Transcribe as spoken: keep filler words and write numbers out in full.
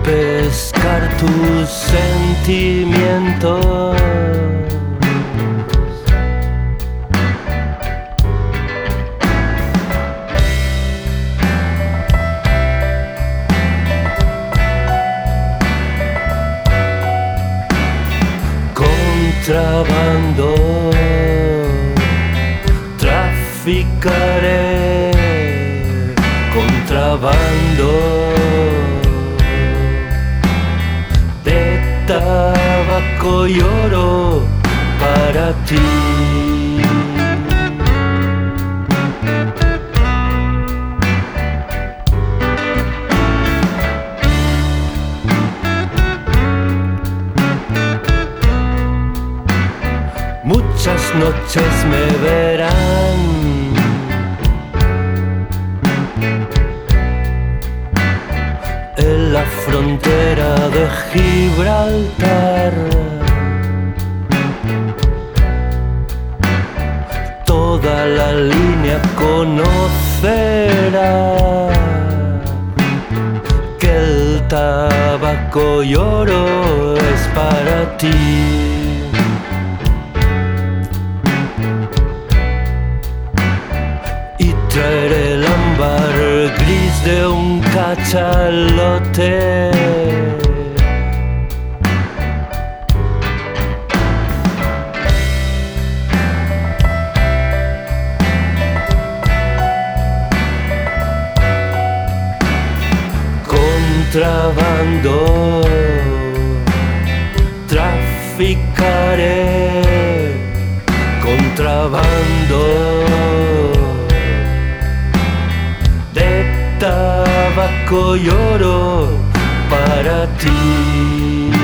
pescar tus sentimientos. Contrabando, traficaré, contrabando de tabaco y oro para ti. Muchas noches me verán en la frontera de Gibraltar. Toda la línea conocerá que el tabaco y oro es para ti. Traeré el ámbar gris de un cachalote. Contrabando, traficaré, contrabando tabaco y oro para ti.